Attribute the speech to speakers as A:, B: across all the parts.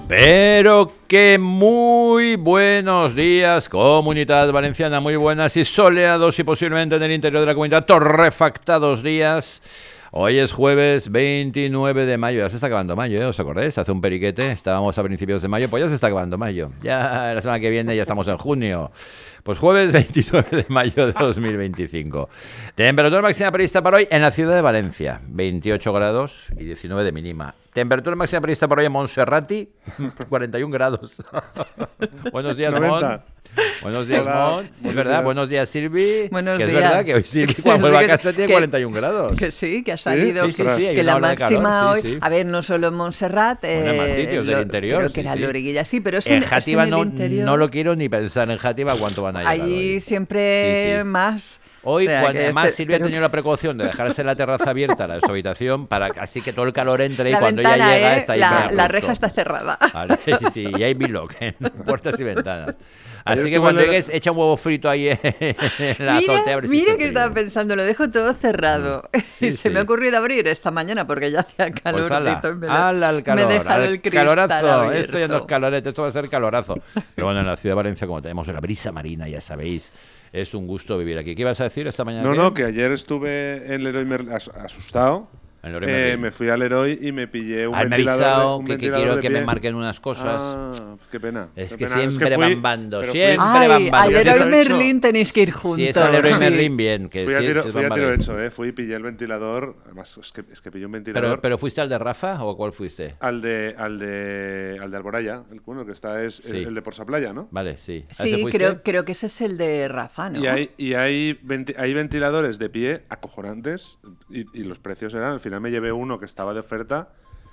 A: Pero que muy buenos días, Comunidad Valenciana, muy buenas y soleados y posiblemente en el interior de la comunidad torrefactados días. Hoy es jueves 29 de mayo, ya se está acabando mayo, ¿eh? ¿Os acordáis? Hace un periquete, estábamos a principios de mayo, pues ya se está acabando mayo. Ya la semana que viene ya estamos en junio. Pues jueves 29 de mayo de 2025. Temperatura máxima prevista para hoy en la ciudad de Valencia, 28 grados y 19 de mínima. Temperatura máxima prevista para hoy en Monserrati, 41 grados. Buenos días,
B: 90.
A: Mon. Buenos días,
B: Hola,
A: Mon. Es
B: buenos
A: verdad,
B: días.
A: buenos días, Silvi.
C: Buenos
A: que
C: días.
A: es verdad que hoy Silvi cuando vuelve a casa tiene 41 grados.
C: Que sí, que ha salido.
A: Sí, sí, sí, hay
C: que
A: una
C: la
A: ola de
C: máxima
A: calor,
C: hoy.
A: sí, sí.
C: A ver, no solo en Montserrat.
A: Bueno, en más sitios del interior,
C: Creo
A: sí,
C: que era
A: sí.
C: Loriguilla, sí, pero es
A: En
C: es
A: Játiva
C: el
A: no,
C: interior.
A: no lo quiero ni pensar en Játiva cuánto van a llegar
C: Allí
A: hoy.
C: siempre
A: Sí, sí.
C: más.
A: Hoy,
C: O sea,
A: cuando
C: que
A: además Silvia ha
C: pero-
A: tenido la precaución de dejarse la terraza abierta, la de su habitación, para así que todo el calor entre y
C: La
A: cuando
C: ventana,
A: ella llega está ahí muy a
C: la
A: gusto.
C: reja está cerrada.
A: Vale, sí, y hay biloc en puertas y ventanas. Así
B: Ayer
A: que
B: estuve
A: cuando
B: en el-
A: llegues, echa un huevo frito ahí en la azotea. a ver si
C: Mira
A: se
C: que
A: fríe.
C: estaba pensando, lo dejo todo cerrado.
A: Sí,
C: Y se me ha
A: sí.
C: ocurrido abrir esta mañana porque ya hacía
A: Pues ala,
C: calorcito.
A: ala al calor,
C: me he dejado
A: al
C: el cristal
A: calorazo.
C: abierto.
A: Esto ya no es calorete, esto va a ser calorazo. Pero bueno, en la ciudad de Valencia, como tenemos la brisa marina, ya sabéis, es un gusto vivir aquí. ¿Qué ibas a decir esta mañana?
B: No, que ayer estuve en Leroy Merlin asustado.
A: En Leroy Merlin.
B: Me fui a Leroy y me pillé un
A: Me ha
B: ventilador.
A: avisado
B: un
A: que
B: ventilador
A: quiero
B: de
A: que me
B: pie.
A: marquen unas cosas.
B: Ah, qué pena.
A: Es
B: qué
A: que
B: pena.
A: siempre
B: fui-
A: van bando,
B: pero
A: siempre
C: Ay,
A: van bando.
C: al
A: Si
B: ya
A: es
B: se
C: Leroy
B: lo he hecho.
C: Merlin tenéis que ir juntos.
A: Si es al Leroy
C: Sí.
A: Merlin, bien. Que
B: Fui a
A: sí,
B: tiro,
A: sí,
B: fui a
A: van
B: tiro
A: varios.
B: hecho, fui y pillé el ventilador. Además, es que pillé un ventilador.
A: ¿Pero fuiste al de Rafa o a cuál fuiste?
B: Al de Alboraya, el que está es
A: Sí.
B: el de Porsa Playa, ¿no?
A: Vale, sí. ¿A ese
C: Sí,
A: fuiste?
C: creo que ese es el de Rafa, ¿no?
B: Y hay ventiladores de pie acojonantes y los precios eran, al final me llevé uno que estaba de oferta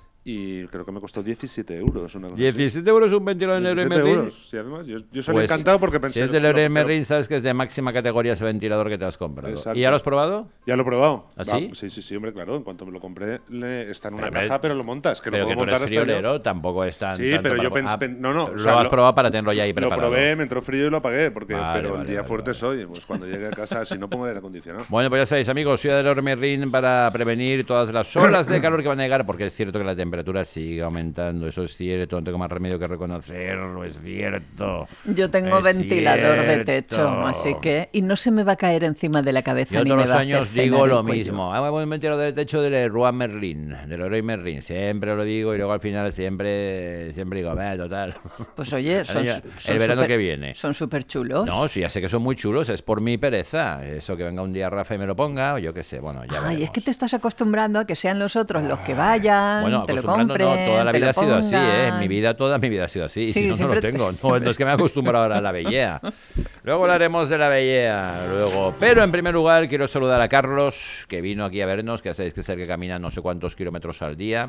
B: y creo que me costó 17 euros. Una cosa así.
A: 17 euros un ventilador en Leroy
B: 17
A: Merlin.
B: euros. Sí, además, yo salí
A: Pues,
B: encantado porque pensé...
A: Si es de Leroy
B: lo-
A: Merlin, sabes que es de máxima categoría ese ventilador que te has comprado.
B: Exacto.
A: ¿Y ya lo has probado?
B: Ya lo he probado.
A: ¿Ah, sí?
B: Sí, hombre, claro. En cuanto me lo compré, está en una
A: Pero,
B: caja, pero lo montas. Que lo
A: Pero
B: puedo
A: que tú
B: montar
A: eres
B: hasta yo.
A: friolero, tampoco es tan...
B: Sí,
A: tanto
B: pero yo
A: para-
B: pensé... No, o
A: Lo
B: sea,
A: has probado para tenerlo ya ahí
B: Lo
A: preparado.
B: probé, me entró frío y lo apagué,
A: Vale,
B: pero
A: vale,
B: el día
A: vale,
B: fuerte
A: vale.
B: soy. Pues cuando llegue a casa, si no pongo el aire acondicionado.
A: Bueno, pues ya sabéis, amigos, ciudad de Leroy Merlin para prevenir todas las olas de calor que van a llegar, porque es cierto que la temperatura sigue aumentando, eso es cierto, no tengo más remedio que reconocerlo, es cierto.
C: Yo tengo
A: Es
C: ventilador de
A: cierto.
C: techo, así que... Y no se me va a caer encima de la cabeza
A: Yo
C: ni
A: todos
C: me
A: los
C: va a hacer
A: años
C: cena
A: digo
C: del
A: lo
C: cuello.
A: mismo. Un ventilador de techo de Leroy Merlin, de Leroy Merlin. Siempre lo digo y luego al final siempre digo, total.
C: Pues oye, son,
A: El
C: son
A: verano
C: súper-
A: que viene.
C: Son súper chulos.
A: No, sí, ya sé que son muy chulos, es por mi pereza. Eso que venga un día Rafa y me lo ponga, o yo qué sé, bueno, ya
C: Ay,
A: veremos.
C: es que te estás acostumbrando a que sean los otros los que vayan,
A: Bueno,
C: te lo
A: acostumbrando
C: compren,
A: no, toda la
C: te
A: vida
C: lo
A: ha sido así, ¿eh?
C: pongan.
A: Toda mi vida ha sido así, y
C: Sí,
A: si no, no lo
C: siempre
A: tengo. No es que me he acostumbrado ahora a la bellea. Luego hablaremos de la bellea, luego. Pero en primer lugar quiero saludar a Carlos, que vino aquí a vernos, que ya sabéis que es el que camina no sé cuántos kilómetros al día.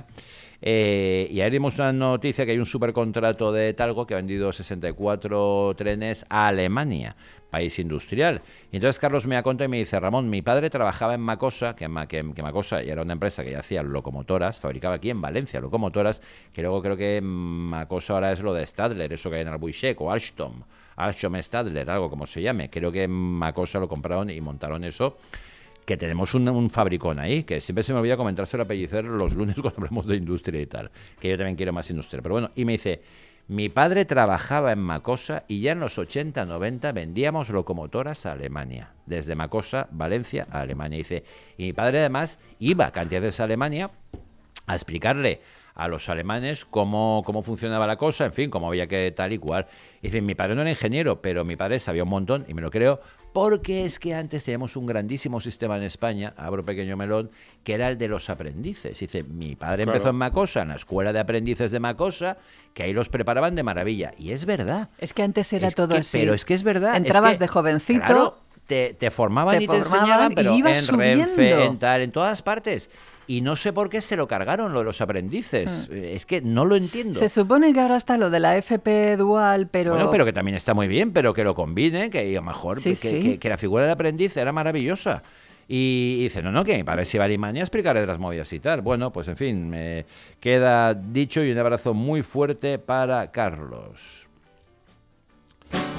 A: Y ayer dimos una noticia que hay un supercontrato de Talgo que ha vendido 64 trenes a Alemania, país industrial. Y entonces Carlos me ha contado y me dice, Ramón, mi padre trabajaba en Macosa, que Macosa era una empresa que ya hacía locomotoras, fabricaba aquí en Valencia locomotoras, que luego creo que Macosa ahora es lo de Stadler, eso que hay en Albuixec, o Alstom Stadler, algo como se llame. Creo que Macosa lo compraron y montaron eso. Que tenemos un fabricón ahí, que siempre se me olvida comentárselo a Pellicer los lunes cuando hablamos de industria y tal, que yo también quiero más industria. Pero bueno, y me dice, mi padre trabajaba en Macosa y ya en los 80, 90 vendíamos locomotoras a Alemania, desde Macosa, Valencia, a Alemania. Y dice, y mi padre además iba cantidades a Alemania a explicarle a los alemanes cómo funcionaba la cosa, en fin, cómo había que tal y cual. Y dice, mi padre no era ingeniero, pero mi padre sabía un montón, y me lo creo, porque es que antes teníamos un grandísimo sistema en España, abro pequeño melón, que era el de los aprendices. Dice, mi padre empezó en Macosa, en la escuela de aprendices de Macosa, que ahí los preparaban de maravilla. Y es verdad.
C: Es que antes era todo así.
A: Pero es que es verdad.
C: Entrabas
A: es que,
C: de jovencito.
A: Claro, te formaban y te enseñaban, pero
C: y ibas
A: en
C: subiendo.
A: Renfe, en tal, en todas partes. Y no sé por qué se lo cargaron lo de los aprendices. Es que no lo entiendo.
C: Se supone que ahora está lo de la FP dual, pero...
A: Bueno, pero que también está muy bien, pero que lo combine, que a lo mejor
C: Sí,
A: que,
C: sí.
A: que la figura del aprendiz era maravillosa. Y dice, no, que mi padre se iba a Alemania a explicarle las movidas y tal. Bueno, pues en fin, me queda dicho y un abrazo muy fuerte para Carlos.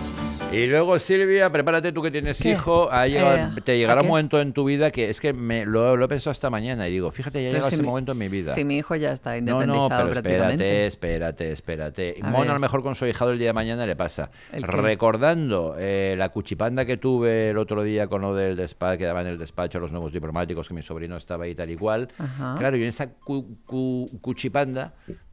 A: Y luego, Silvia, prepárate tú que tienes
C: ¿Qué?
A: hijo. Te llegará
C: ¿a
A: un
C: qué?
A: momento en tu vida que es que lo he pensado esta mañana y digo, fíjate, ya
C: Pero
A: llega
C: si
A: ese
C: mi-
A: momento en mi vida.
C: Si mi hijo ya está
A: No,
C: independizado
A: pero
C: prácticamente.
A: espérate.
C: A
A: Mona a
C: ver.
A: lo mejor con su hijado el día de mañana le pasa.
C: ¿El qué?
A: Recordando la cuchipanda que tuve el otro día con lo del despacho, que daban en el despacho los nuevos diplomáticos, que mi sobrino estaba ahí tal y cual.
C: Ajá.
A: Claro, y en esa cuchipanda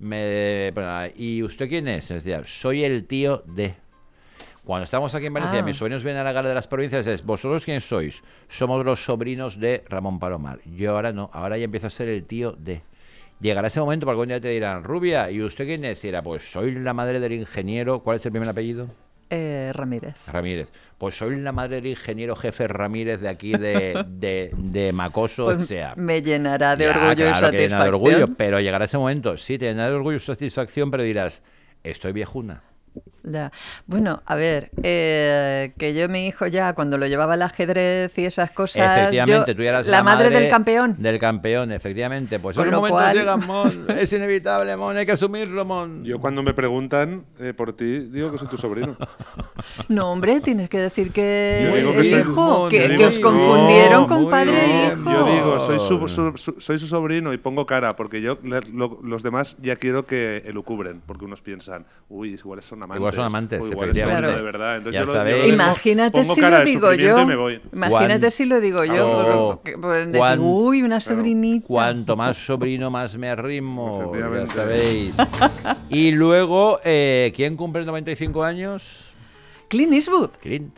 A: ¿y usted quién es? Decía, soy el tío de... Cuando estamos aquí en Valencia,
C: Ah.
A: mis sobrinos vienen a la gala de las provincias, es, ¿vosotros quiénes sois? Somos los sobrinos de Ramón Palomar. Yo ahora no, ahora ya empiezo a ser el tío de... Llegará ese momento, porque algún día te dirán, Rubia, ¿y usted quién es? Y dirá, pues soy la madre del ingeniero, ¿cuál es el primer apellido?
C: Ramírez.
A: Ramírez. Pues soy la madre del ingeniero jefe Ramírez de aquí de Macoso, o
C: Pues
A: sea.
C: me llenará de
A: Ya,
C: orgullo
A: claro
C: y
A: que llena de
C: satisfacción.
A: orgullo, pero llegará ese momento, sí, te llena de orgullo y satisfacción, pero dirás, estoy viejuna.
C: Ya. Bueno, a ver, que yo mi hijo ya cuando lo llevaba al ajedrez y esas cosas,
A: Efectivamente,
C: yo,
A: tú ya eras
C: la madre del campeón.
A: Del campeón, efectivamente. Pues
C: Con
A: en
C: lo
A: un momento
C: cual-
A: llega, Mon, es inevitable, Mon, hay que asumirlo, Mon.
B: Yo cuando me preguntan por ti, digo que soy tu sobrino.
C: No, hombre, tienes que decir que
B: Yo digo que
C: el
B: soy-
C: hijo,
A: no,
C: que,
A: yo
C: que
A: digo
C: os
A: que
C: confundieron
A: no,
C: con
A: muy
C: padre e
A: bien,
C: hijo.
B: Yo digo, soy su sobrino y pongo cara, porque los demás ya quiero que elucubren, porque unos piensan, uy, igual son amantes.
A: Igual son amantes,
B: o igual es
A: efectivamente.
B: sobrino de verdad. Entonces
A: Ya
B: yo
A: sabéis.
B: digo,
C: Imagínate
B: pongo
C: si
B: cara
C: lo
B: de
C: digo
B: sufrimiento
C: yo.
B: y me voy.
C: Imagínate si lo digo yo.
A: Oh,
C: Pues decir,
A: cuán-
C: uy, una sobrinita.
A: Cuanto más sobrino, más me arrimo, ya
B: Efectivamente.
A: sabéis. Y luego, ¿quién cumple 95 años?
C: Clint Eastwood.
A: Clint.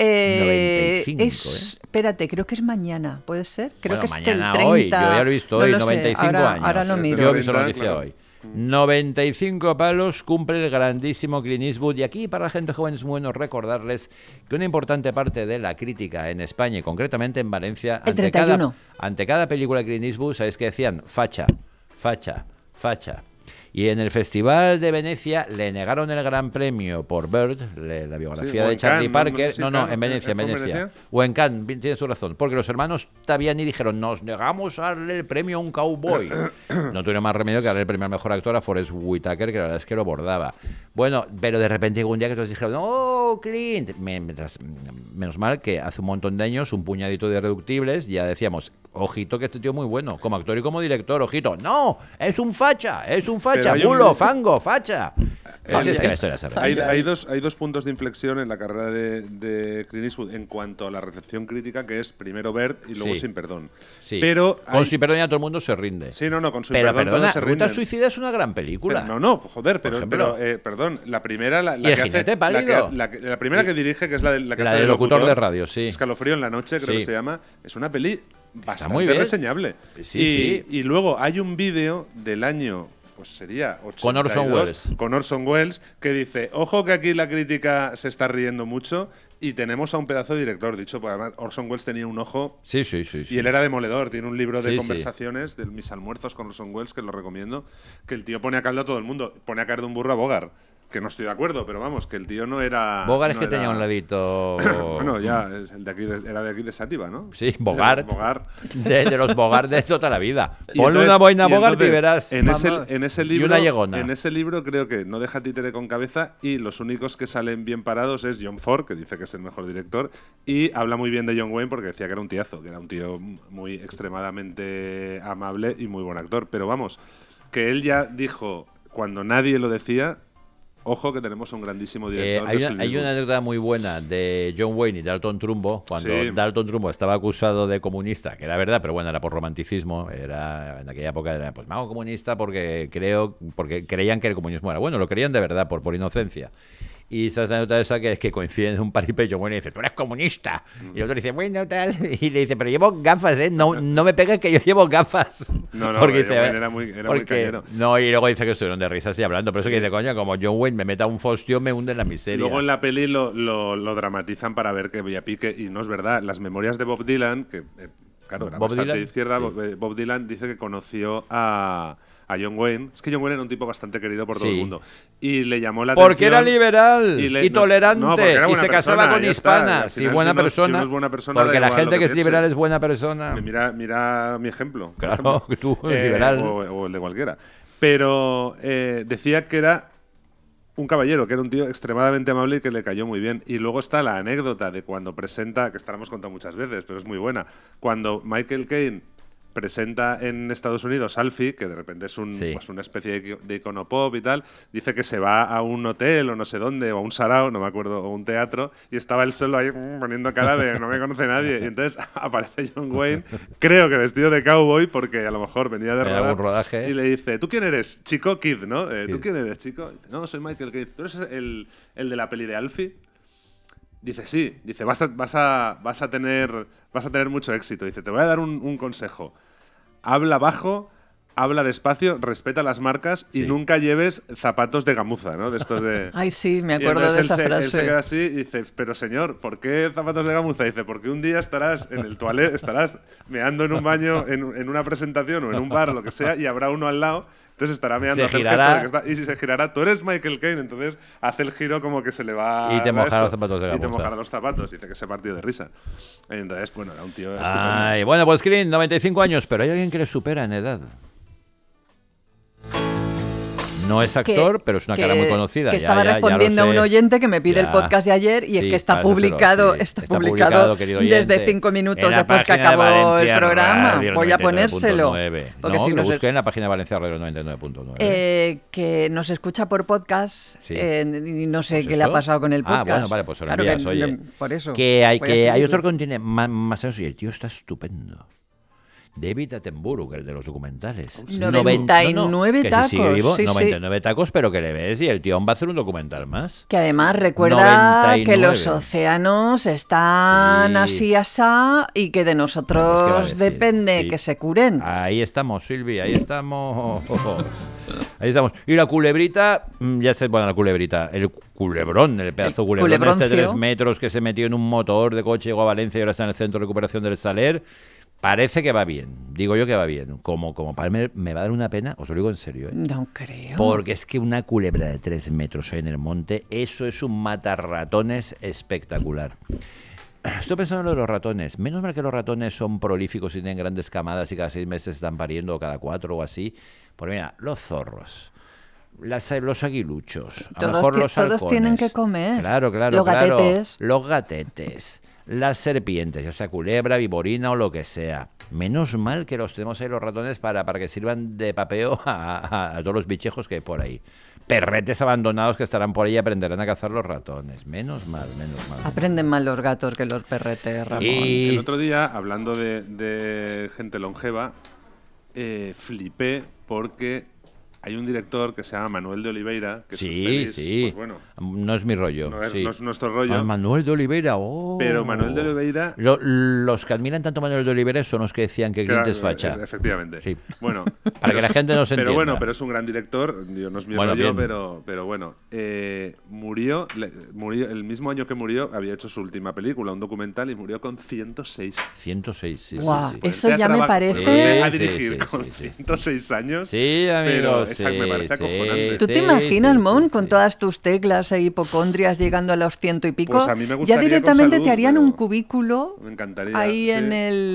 A: 95,
C: Espérate, creo que es mañana, ¿puede ser? Creo
A: Bueno,
C: que es el
A: mañana
C: 30.
A: hoy, yo ya lo he visto
C: No
A: hoy,
C: lo sé,
A: 95
C: ahora,
A: años.
C: Ahora lo
B: Yo
C: miro.
A: Yo he visto la
B: 30,
A: noticia
B: claro.
A: hoy. 95 palos cumple el grandísimo Clint Eastwood. Y aquí, para la gente joven, es bueno recordarles que una importante parte de la crítica en España y concretamente en Valencia,
C: El 31.
A: ante cada película de Clint Eastwood, ¿sabéis qué decían? Facha, facha, facha. Y en el Festival de Venecia le negaron el Gran Premio por Bird, la biografía
B: Sí, o
A: de
B: en
A: Charlie
B: Cannes,
A: Parker.
B: no sé si
A: No,
B: Cannes,
A: en Venecia,
B: ¿fue en
A: Venecia.
B: Venecia?
A: O en Cannes, tienes su razón. Porque los hermanos Taviani dijeron, nos negamos a darle el premio a un cowboy. No tuvieron más remedio que darle el premio al mejor actor a Forrest Whitaker, que la verdad es que lo bordaba. Bueno, pero de repente llegó un día que todos dijeron, ¡oh, Clint! Menos mal que hace un montón de años, un puñadito de Irreductibles, ya decíamos, ojito que este tío es muy bueno, como actor y como director, ojito. ¡No! ¡Es un facha!
B: Pero hay un-
A: ¡Bulo, fango, facha! Así es que la historia se repite.
B: Hay dos puntos de inflexión en la carrera de Clint Eastwood en cuanto a la recepción crítica, que es primero Bert y luego
A: Sí.
B: Sin Perdón.
A: Sí.
B: Pero
A: Con
B: hay-
A: Sin Perdón ya todo el mundo se rinde.
B: Sí, no, con Sin
A: Pero
B: Perdón
A: perdona,
B: todos se
A: Ruta
B: rinden.
A: Suicida es una gran película.
B: No, joder,
A: Por ejemplo.
B: perdón, la primera, la
A: ¿Y
B: que
A: el
B: hace,
A: jinete
B: la,
A: pálido?
B: la primera que dirige, que es la que
A: La
B: hace
A: del locutor de radio, sí.
B: Escalofrío en la noche, creo
A: Sí.
B: que se llama, es una peli bastante
A: muy bien.
B: reseñable.
A: Sí,
B: y,
A: sí.
B: y luego hay un vídeo del año, pues sería 82,
A: Con Orson Welles.
B: con Orson Welles, que dice, ojo que aquí la crítica se está riendo mucho y tenemos a un pedazo de director. Dicho, pues además Orson Welles tenía un ojo
A: Sí, sí.
B: y él era demoledor. Tiene un libro de
A: Sí, sí.
B: conversaciones de mis almuerzos con Orson Welles, que lo recomiendo, que el tío pone a caldo a todo el mundo. Pone a caer de un burro a Bogart, que no estoy de acuerdo, pero vamos, que el tío no era...
A: Bogart es
B: no
A: que
B: era-
A: tenía un ladito...
B: Bueno, ya, es el de aquí era de aquí de Sátiva, ¿no?
A: Sí, Bogart.
B: Bogart.
A: De los Bogart de toda la vida.
B: Y
A: Ponle
B: entonces-
A: una boina
B: y
A: Bogart y
B: entonces,
A: verás.
B: En ese
A: Y
B: libro,
A: una llegona.
B: en ese libro creo que no deja títere con cabeza y los únicos que salen bien parados es John Ford, que dice que es el mejor director, y habla muy bien de John Wayne porque decía que era un tiazo, que era un tío muy extremadamente amable y muy buen actor. Pero vamos, que él ya dijo, cuando nadie lo decía, ojo que tenemos un grandísimo director.
A: Hay
B: que es
A: una,
B: Clint
A: hay una
B: Eastwood.
A: anécdota muy buena de John Wayne y Dalton Trumbo, cuando
B: Sí.
A: Dalton Trumbo estaba acusado de comunista, que era verdad, pero bueno, era por romanticismo, era en aquella época era, pues me hago comunista porque creían que el comunismo era bueno, lo creían de verdad, por inocencia. Y esa es la anécdota esa que es que coincide en un paripé. John Wayne dice, tú eres comunista. Y el otro dice, bueno, tal. Y le dice, pero llevo gafas, ¿eh? No me pegues que yo llevo gafas.
B: No,
A: Porque
B: John Wayne era muy cañero.
A: No, y luego dice que estuvieron de risas y hablando. Por eso que dice, coño, como John Wayne me meta un fostión, me hunde en la miseria.
B: Luego en la peli lo dramatizan para ver que veía pique, y no es verdad. Las memorias de Bob Dylan, que claro, era
A: Bob
B: bastante
A: Dylan,
B: de izquierda,
A: sí.
B: Bob Dylan dice que conoció a John Wayne. Es que John Wayne era un tipo bastante querido por todo
A: Sí.
B: el mundo. Y le llamó la
A: Porque
B: atención.
A: era liberal y,
B: no,
A: tolerante
B: porque era
A: y
B: buena
A: se casaba
B: persona,
A: con
B: ya está. Al
A: hispanas.
B: final,
A: Y buena
B: si uno
A: persona.
B: es buena persona,
A: Porque
B: da
A: la
B: igual
A: gente
B: lo
A: que es
B: piense.
A: liberal es buena persona.
B: Mira mi ejemplo. por
A: Claro,
B: ejemplo.
A: que tú eres liberal.
B: O el de cualquiera. Pero decía que era un caballero, que era un tío extremadamente amable y que le cayó muy bien. Y luego está la anécdota de cuando presenta, que esta la hemos contado muchas veces, pero es muy buena, cuando Michael Caine presenta en Estados Unidos Alfie, que de repente es pues una especie de icono pop y tal, dice que se va a un hotel o no sé dónde, o a un sarao, no me acuerdo, o un teatro, y estaba él solo ahí poniendo cara de no me conoce nadie. Y entonces aparece John Wayne, creo que vestido de cowboy, porque a lo mejor venía de
A: rodaje,
B: y le dice, ¿tú quién eres? Chico Kid, ¿no? ¿Tú quién eres, chico? Dice, no, soy Michael Caine. ¿Tú eres el de la peli de Alfie? Dice, sí. Dice, vas a tener mucho éxito. Dice, te voy a dar un consejo. Habla bajo, habla despacio, respeta las marcas y nunca lleves zapatos de gamuza, ¿no? De estos de...
C: Ay, sí, me acuerdo de esa frase.
B: Él se queda así y dice, pero señor, ¿por qué zapatos de gamuza? Dice, porque un día estarás en el toilet, estarás meando en un baño, en una presentación o en un bar o lo que sea, y habrá uno al lado. Entonces estará meando, hace el gesto de que está, y si se girará, tú eres Michael Caine, entonces hace el giro como que se le va...
A: Y te mojará los zapatos de gamuza.
B: Y te mojará los zapatos, dice que se partió de risa. Entonces, bueno, era un tío estupendo.
A: Ay, bueno, pues Clint, 95 años, pero hay alguien que le supera en edad. No es actor, pero es una cara muy conocida.
C: Que estaba respondiendo a un oyente que me pide el podcast de ayer y es que está publicado desde 5 minutos después que acabó el programa. Voy a ponérselo.
A: Porque si lo busqué en la página de Valencia Radio 99.9.
C: Que nos escucha por podcast y no sé qué le ha pasado con el podcast.
A: Bueno, vale, pues se lo envías, oye.
C: Por eso.
A: Que hay otro que tiene más años y el tío está estupendo. David Attenborough, el de los documentales.
C: 99 tacos.
A: Sí, 99 tacos, pero que le ves y el tío va a hacer un documental más.
C: Que además recuerda 99. Que los océanos están así asá y que de nosotros depende que se curen.
A: Ahí estamos, Silvi, ahí estamos. Ahí estamos. Y la culebrita, ya sé, bueno, la culebrita, el culebrón, el pedazo culebrón de 3 metros que se metió en un motor de coche, llegó a Valencia y ahora está en el centro de recuperación del Saler. Parece que va bien, digo yo que va bien. Como Palmer me va a dar una pena, os lo digo en serio.
C: No creo.
A: Porque es que una culebra de 3 metros en el monte, eso es un matarratones espectacular. Estoy pensando en lo de los ratones. Menos mal que los ratones son prolíficos y tienen grandes camadas y cada 6 meses están pariendo, o cada 4 o así. Pues mira, los zorros. Los aguiluchos. A lo mejor los halcones.
C: Todos tienen que comer.
A: Claro. Los gatetes. Las serpientes, ya sea culebra, viborina o lo que sea. Menos mal que los tenemos ahí los ratones para que sirvan de papeo a todos los bichejos que hay por ahí. Perretes abandonados que estarán por ahí y aprenderán a cazar los ratones. Menos mal.
C: Aprenden más los gatos que los perretes, Ramón.
B: Y el otro día, hablando de gente longeva, flipé porque... Hay un director que se llama Manuel de Oliveira, que sus pelis, pues bueno,
A: no es mi rollo.
B: No es nuestro rollo.
A: Manuel de Oliveira,
B: Pero Manuel de Oliveira...
A: Los que admiran tanto a Manuel de Oliveira son los que decían que Clint es facha.
B: Efectivamente.
A: Sí.
B: Bueno,
A: para que la gente no se entienda.
B: Pero es un gran director, no es mi rollo, pero bueno. Murió el mismo año que murió, había hecho su última película, un documental, y murió con 106.
A: 106, sí.
C: Wow,
A: sí.
C: eso ya me parece...
B: A dirigir con 106 años.
A: Sí, amigos.
B: Me parece acojonante.
C: ¿Tú te imaginas, Mon, con todas tus teclas e hipocondrias llegando a los 100 y pico?
B: Pues a mí me gustaría,
C: ya directamente
B: salud,
C: te harían un cubículo.
B: Me encantaría.
C: Ahí en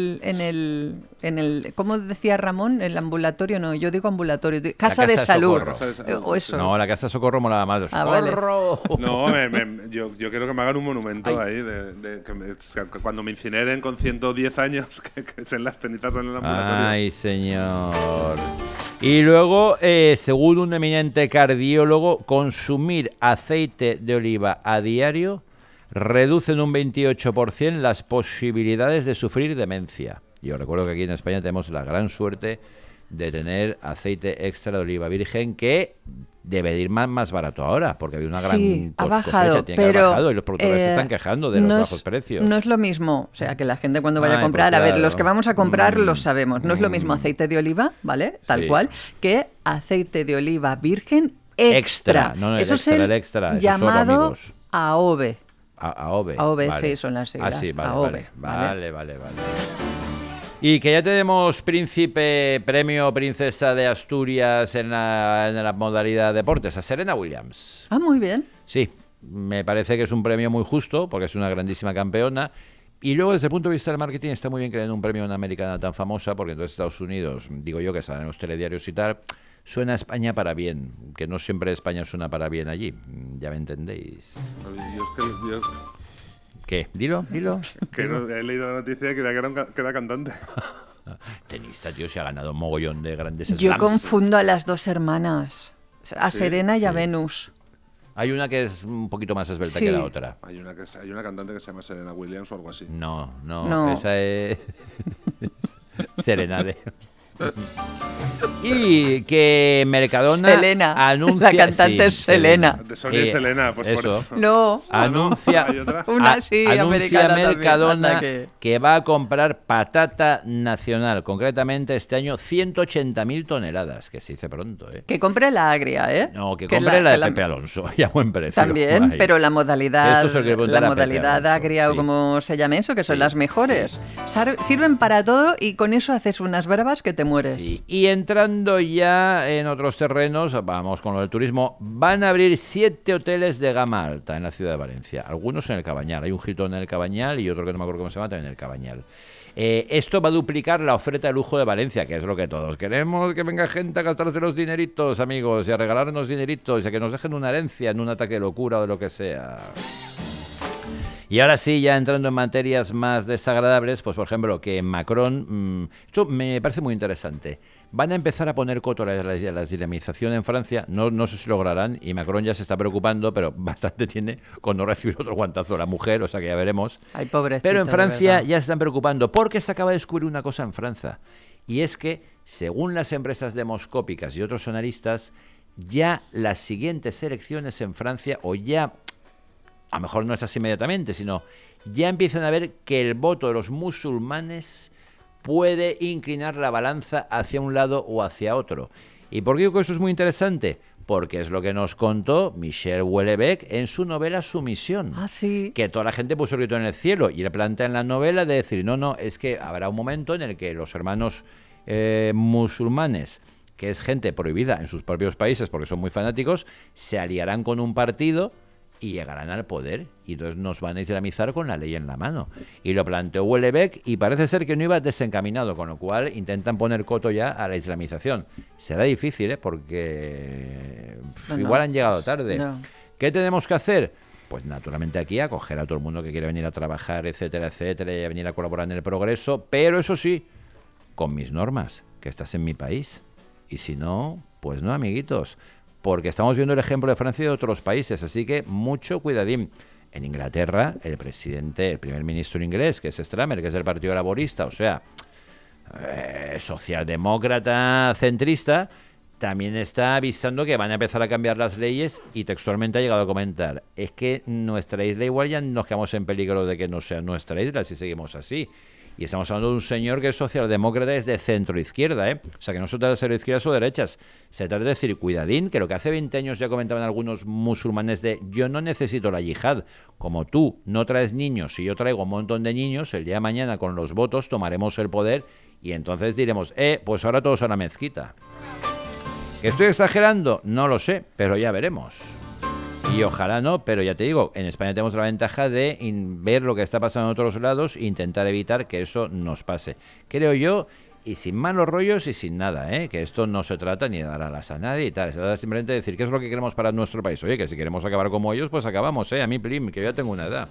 C: el ¿cómo decía Ramón? El ambulatorio, no, yo digo ambulatorio. Casa de salud. O eso.
A: No, la casa de socorro molaba más. ¡Socorro!
C: Vale.
B: No, yo quiero que me hagan un monumento ahí que cuando me incineren con 110 años que echen las cenizas en el ambulatorio.
A: Ay, señor. Y luego, según un eminente cardiólogo, consumir aceite de oliva a diario reduce en un 28% las posibilidades de sufrir demencia. Yo recuerdo que aquí en España tenemos la gran suerte de tener aceite extra de oliva virgen que debe ir más barato ahora, porque había una gran
C: ha bajado,
A: cosecha, ha bajado y los productores se están quejando de los bajos precios.
C: No es lo mismo, o sea, que la gente cuando vaya a comprar, pues claro. Los que vamos a comprar lo sabemos, no es lo mismo aceite de oliva, ¿vale? Tal cual, que aceite de oliva virgen extra.
A: No,
C: eso
A: extra,
C: es el
A: extra,
C: llamado AOVE.
A: AOVE.
C: AOVE,
A: vale.
C: Sí, son las siglas.
A: Sí,
C: AOVE,
A: vale. Y que ya tenemos príncipe, premio princesa de Asturias en la modalidad deportes, a Serena Williams.
C: Ah, muy bien.
A: Sí, me parece que es un premio muy justo, porque es una grandísima campeona. Y luego, desde el punto de vista del marketing, está muy bien que le den un premio a una americana tan famosa, porque entonces Estados Unidos, digo yo, que salen en los telediarios y tal, suena España para bien, que no siempre España suena para bien allí, ya me entendéis. ¿Qué? Dilo.
B: Que no, he leído la noticia que era cantante.
A: Tenista, tío, se ha ganado un mogollón de grandes slams.
C: Yo confundo a las dos hermanas, a Serena y a Venus.
A: Hay una que es un poquito más esbelta que la otra.
B: Hay una cantante que se llama Serena Williams o algo así.
A: No. Esa es Serenade. Y que Mercadona
C: Selena,
A: anuncia...
C: la cantante es Selena.
B: De Sonia y Selena, pues por eso.
C: No.
A: Anuncia,
B: ¿Hay otra?
A: anuncia Mercadona
C: también.
A: que va a comprar patata nacional, concretamente este año 180.000 toneladas, que se dice pronto, ¿eh?
C: Que compre la agria, ¿eh?
A: No, que compre la de Pepe Alonso, y a buen precio.
C: También,
A: Ay.
C: pero la modalidad
A: Alonso,
C: agria o como se llame eso, que son las mejores. Sirven para todo y con eso haces unas bravas que te mueres.
A: Sí. Y entrando ya en otros terrenos, vamos con lo del turismo, van a abrir 7 hoteles de gama alta en la ciudad de Valencia, algunos en el Cabanyal, hay un Hilton en el Cabanyal y otro que no me acuerdo cómo se llama también en el Cabanyal. Esto va a duplicar la oferta de lujo de Valencia, que es lo que todos queremos, que venga gente a gastarse los dineritos, amigos, y a regalarnos dineritos, y a que nos dejen una herencia en un ataque de locura o de lo que sea. Y ahora sí, ya entrando en materias más desagradables, pues por ejemplo, que Macron, esto me parece muy interesante, van a empezar a poner coto a la islamización en Francia, no sé si lograrán, y Macron ya se está preocupando, pero bastante tiene con no recibir otro guantazo a la mujer, o sea que ya veremos.
C: Ay, pobrecita,
A: pero en Francia ya se están preocupando, porque se acaba de descubrir una cosa en Francia, y es que, según las empresas demoscópicas y otros analistas, ya las siguientes elecciones en Francia, o ya... a lo mejor no es así inmediatamente, sino ya empiezan a ver que el voto de los musulmanes puede inclinar la balanza hacia un lado o hacia otro. ¿Y por qué digo que eso es muy interesante? Porque es lo que nos contó Michel Houellebecq en su novela Sumisión.
C: Ah, sí.
A: Que toda la gente puso el grito en el cielo y le plantea en la novela de decir, no, es que habrá un momento en el que los hermanos musulmanes, que es gente prohibida en sus propios países porque son muy fanáticos, se aliarán con un partido y llegarán al poder y entonces nos van a islamizar con la ley en la mano. Y lo planteó Houellebecq y parece ser que no iba desencaminado, con lo cual intentan poner coto ya a la islamización. Será difícil, porque igual han llegado tarde. No. ¿Qué tenemos que hacer? Pues naturalmente aquí acoger a todo el mundo que quiere venir a trabajar, etcétera, etcétera, y a venir a colaborar en el progreso, pero eso sí, con mis normas, que estás en mi país. Y si no, pues no, amiguitos. Porque estamos viendo el ejemplo de Francia y de otros países, así que mucho cuidadín. En Inglaterra, el primer ministro inglés, que es Starmer, que es del Partido Laborista, o sea, socialdemócrata centrista, también está avisando que van a empezar a cambiar las leyes y textualmente ha llegado a comentar, es que nuestra isla igual ya nos quedamos en peligro de que no sea nuestra isla si seguimos así. Y estamos hablando de un señor que es socialdemócrata, es de centro-izquierda, ¿eh? O sea, que no se trata de ser izquierdas o derechas. Se trata de decir, cuidadín, que lo que hace 20 años ya comentaban algunos musulmanes de yo no necesito la yihad. Como tú no traes niños y yo traigo un montón de niños, el día de mañana con los votos tomaremos el poder y entonces diremos, pues ahora todos a la mezquita. ¿Que estoy exagerando? No lo sé, pero ya veremos. Y ojalá no, pero ya te digo, en España tenemos la ventaja de ver lo que está pasando en otros lados e intentar evitar que eso nos pase. Creo yo, y sin malos rollos y sin nada, que esto no se trata ni de dar alas a nadie y tal. Se trata simplemente de decir qué es lo que queremos para nuestro país. Oye, que si queremos acabar como ellos, pues acabamos, a mí, plim, que yo ya tengo una edad.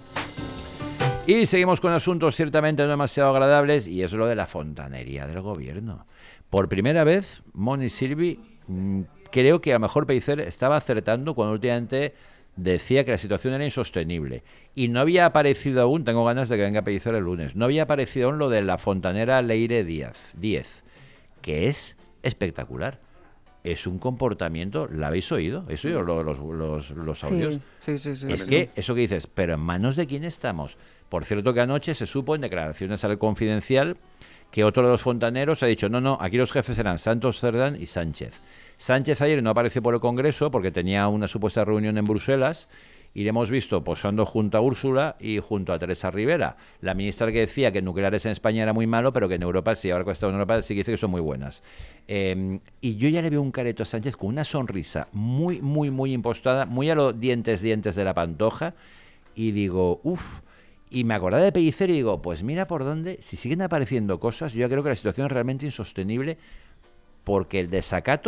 A: Y seguimos con asuntos ciertamente no demasiado agradables, y es lo de la fontanería del gobierno. Por primera vez, Moni Silvi... creo que a lo mejor Pellicer estaba acertando cuando últimamente decía que la situación era insostenible. Y no había aparecido aún, tengo ganas de que venga Pellicer el lunes, no había aparecido aún lo de la fontanera Leire Díez, que es espectacular. Es un comportamiento, ¿la habéis oído? ¿Habéis oído los audios?
C: Sí.
A: Es que, eso que dices, pero ¿en manos de quién estamos? Por cierto que anoche se supo en declaraciones al Confidencial que otro de los fontaneros ha dicho, no, aquí los jefes eran Santos Cerdán y Sánchez. Sánchez ayer no apareció por el Congreso porque tenía una supuesta reunión en Bruselas y le hemos visto posando junto a Úrsula y junto a Teresa Rivera, la ministra que decía que nucleares en España era muy malo, pero que en Europa sí, ahora que está en Europa sí que dice que son muy buenas. Y yo ya le veo un careto a Sánchez con una sonrisa muy, muy, muy impostada, muy a los dientes de la Pantoja, y digo, y me acordaba de Pellicer y digo, pues mira por dónde, si siguen apareciendo cosas, yo creo que la situación es realmente insostenible porque el desacato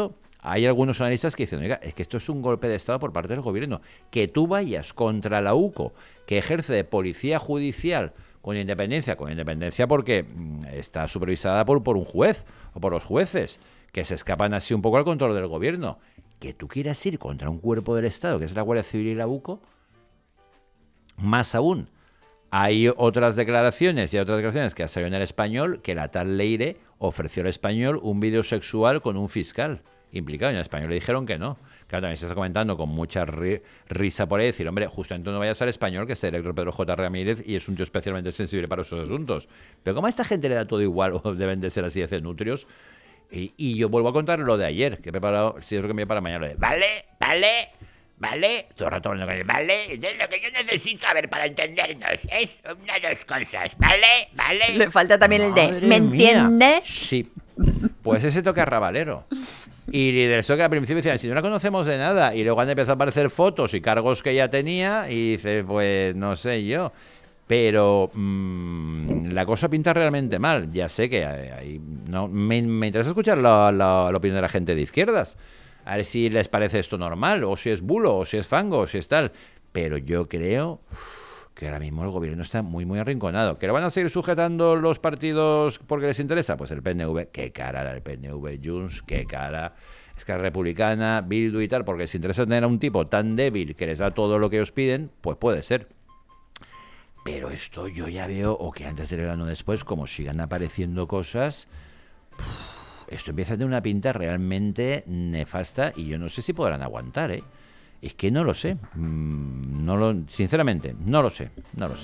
A: hay algunos analistas que dicen, oiga, es que esto es un golpe de Estado por parte del gobierno. Que tú vayas contra la UCO, que ejerce de policía judicial con independencia porque está supervisada por un juez o por los jueces, que se escapan así un poco al control del gobierno. Que tú quieras ir contra un cuerpo del Estado, que es la Guardia Civil y la UCO, más aún. Hay otras declaraciones que ha salido en El Español que la tal Leire ofreció al Español un vídeo sexual con un fiscal implicado. En El Español le dijeron que no. Claro, también se está comentando con mucha risa por ahí, decir, hombre, justamente no vayas al Español, que es el director Pedro J. Ramírez y es un tío especialmente sensible para esos asuntos. Pero como a esta gente le da todo igual, o deben de ser así de cenutrios, y yo vuelvo a contar lo de ayer, que he preparado, si es lo que me voy para mañana, lo de, vale, todo el rato hablando con él, vale, entonces lo que yo necesito, a ver, para entendernos, es una de dos cosas, vale.
C: Le falta también el de, ¿me entiendes?
A: Sí, pues ese toque arrabalero. Y de eso que al principio decían, si no la conocemos de nada, y luego han empezado a aparecer fotos y cargos que ella tenía, y dice, pues no sé yo. Pero la cosa pinta realmente mal. Ya sé que me interesa escuchar la opinión de la gente de izquierdas. A ver si les parece esto normal, o si es bulo, o si es fango, o si es tal. Pero yo creo que ahora mismo el gobierno está muy, muy arrinconado. ¿Que lo van a seguir sujetando los partidos porque les interesa? Pues el PNV, qué cara era el PNV, Junts, qué cara. Esquerra Republicana, Bildu y tal, porque les interesa tener a un tipo tan débil que les da todo lo que ellos piden, pues puede ser. Pero esto yo ya veo, o que antes del verano o después, como sigan apareciendo cosas, esto empieza a tener una pinta realmente nefasta y yo no sé si podrán aguantar, ¿eh? Es que no lo sé. Sinceramente, no lo sé.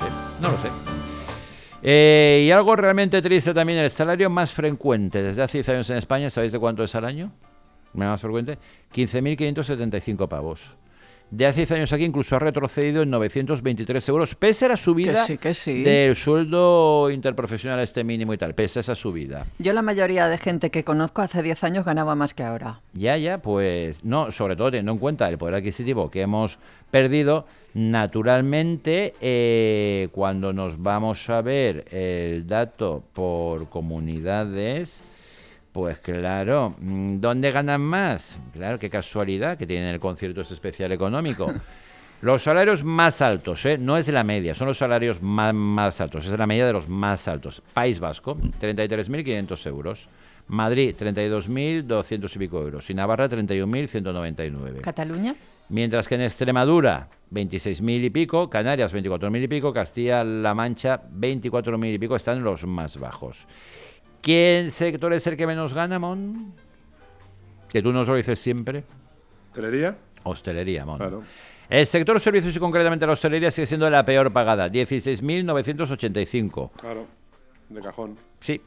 A: Y algo realmente triste también, el salario más frecuente desde hace 10 años en España, ¿sabéis de cuánto es al año? Más frecuente, 15.575 pavos. De hace 10 años aquí incluso ha retrocedido en 923 euros, pese a la subida
C: que sí.
A: del sueldo interprofesional este mínimo y tal, pese a esa subida.
C: Yo la mayoría de gente que conozco hace 10 años ganaba más que ahora.
A: Ya, pues no, sobre todo teniendo en cuenta el poder adquisitivo que hemos perdido, naturalmente cuando nos vamos a ver el dato por comunidades... Pues claro, ¿dónde ganan más? Claro, qué casualidad que tienen el concierto especial económico. Los salarios más altos, no es la media, son los salarios más altos, es la media de los más altos. País Vasco, 33.500 euros. Madrid, 32.200 y pico euros. Y Navarra, 31.199.
C: ¿Cataluña? Mientras
A: que en Extremadura, 26.000 y pico. Canarias, 24.000 y pico. Castilla-La Mancha, 24.000 y pico. Están los más bajos. ¿Qué sector es el que menos gana, Mon? Que tú nos lo dices siempre.
B: ¿Hostelería?
A: Hostelería, Mon.
B: Claro.
A: El sector servicios y concretamente la hostelería sigue siendo la peor pagada, 16.985.
B: Claro, de cajón.
A: Sí.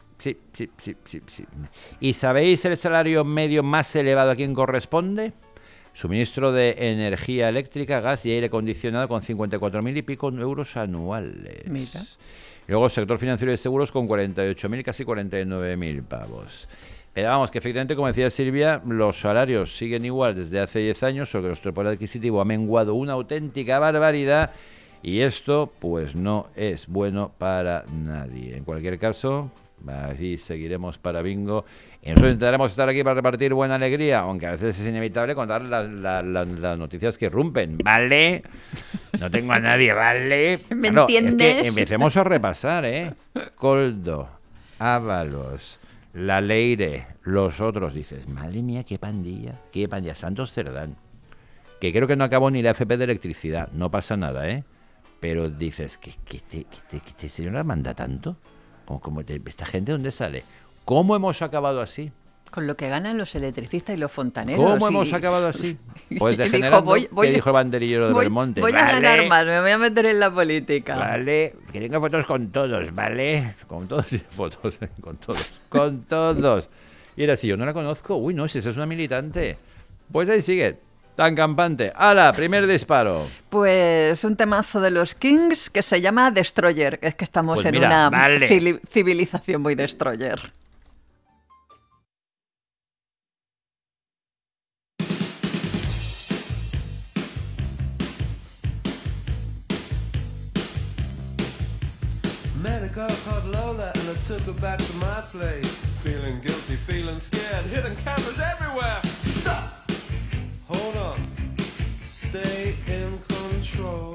A: ¿Y sabéis el salario medio más elevado a quién corresponde? Suministro de energía eléctrica, gas y aire acondicionado con 54.000 y pico euros anuales.
C: Mira.
A: Luego el sector financiero y de seguros con 48.000, casi 49.000 pavos. Pero vamos, que efectivamente, como decía Silvia, los salarios siguen igual desde hace 10 años, solo que nuestro poder adquisitivo ha menguado una auténtica barbaridad y esto pues no es bueno para nadie. En cualquier caso, así seguiremos para bingo. Y nosotros intentaremos estar aquí para repartir buena alegría, aunque a veces es inevitable contar las noticias que irrumpen, ¿vale? No tengo a nadie, ¿vale?
C: ¿Me entiendes?
A: Es que empecemos a repasar, Coldo, Ábalos, La Leire, los otros. Dices, madre mía, qué pandilla, Santos Cerdán. Que creo que no acabó ni la FP de electricidad, no pasa nada, Pero dices, ¿que este señor la manda tanto? ¿Esta gente dónde sale? ¿Cómo hemos acabado así?
C: Con lo que ganan los electricistas y los fontaneros.
A: ¿Cómo hemos acabado así? Pues degenerando, ¿qué dijo el banderillero de Belmonte?
C: Voy a ganar más, me voy a meter en la política.
A: Vale, que tenga fotos con todos, ¿vale? Con todos y fotos, con todos. Y era así, yo no la conozco. Uy, no, si esa es una militante. Pues ahí sigue, tan campante. ¡Hala! Primer disparo.
C: Pues un temazo de los Kings que se llama Destroyer. Es que estamos
A: pues
C: en una civilización muy destroyer.
D: Met a girl called Lola and I took her back to my place. Feeling guilty, feeling scared, hidden cameras everywhere. Stop! Hold on. Stay in control.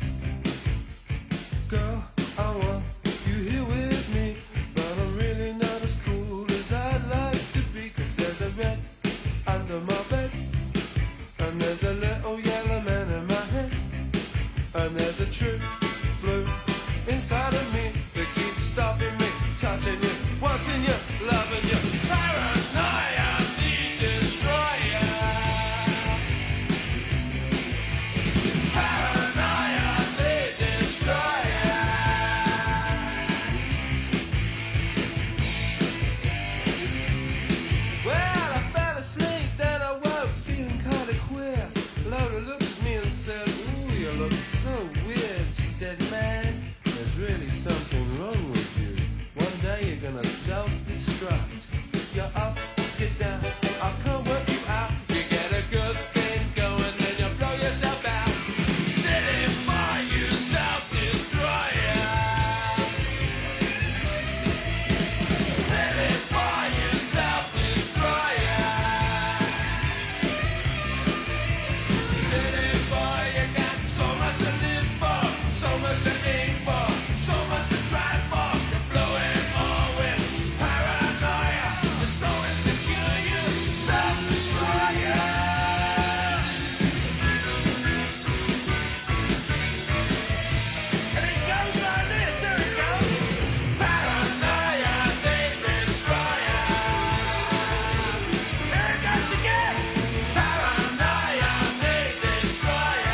D: Girl, I want you here with me, but I'm really not as cool as I'd like to be. 'Cause there's a red under my bed, and there's a little yellow man in my head, and there's a true blue inside of me that keeps stopping me, touching you, wanting you, loving you. Paranoia, the destroyer. Paranoia, the destroyer. Well, I fell asleep, then I woke feeling kinda queer. Lola looked at me and said, ooh, you look so weird. She said, man, there's really something wrong with you. One day you're gonna self-destruct. You're up, you're down, I can't work you out. You get a good thing going, then you blow yourself out. Sitting by you, self-destroyer. Sitting by you, self-destroyer. Sitting by you, got so much to live for, so much to aim for, so much to try for. You're blowing all with paranoia. You're so insecure, you self-destroyer. And it goes like this, here it goes. Paranoia, the destroyer. Here it goes again. Paranoia, the destroyer.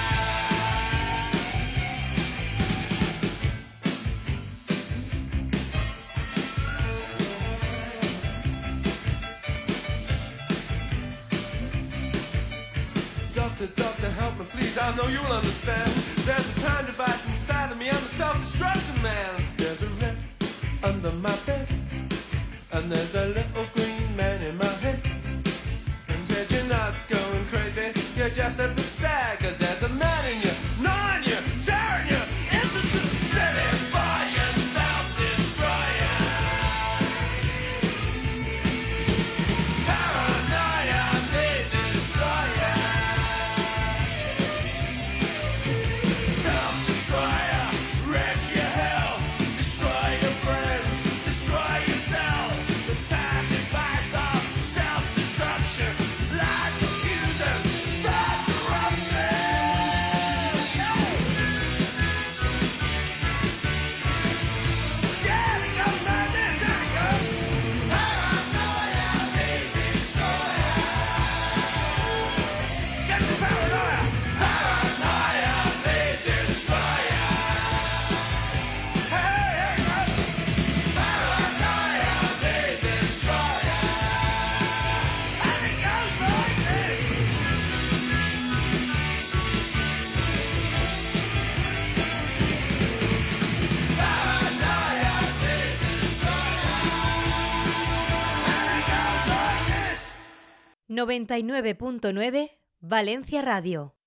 D: 'Doctor, doctor, help me please, I know you'll understand. There's a time device inside of me, I'm a self-destructive man. There's a red under my bed, and there's a little green man in my head. And said you're not going crazy, you're just a bit sad. 'Cause there's a man in you, gnawing you, tearing you into two. Sitting by you, self-destroyer. Paranoia, the destroyer. Self-destroyer, wreck your health, destroy your friends, destroy yourself. The time device of self-destruction, lies confusion, start erupting. Yeah, it goes like this, here it goes. Paranoia, the destroyer. Get your paranoia. Paranoia, the destroyer. Hey, here it goes. Paranoia, the destroyer. And it goes like this. Paranoia, the destroyer. And it goes like this.
E: 99.9 Valencia Radio.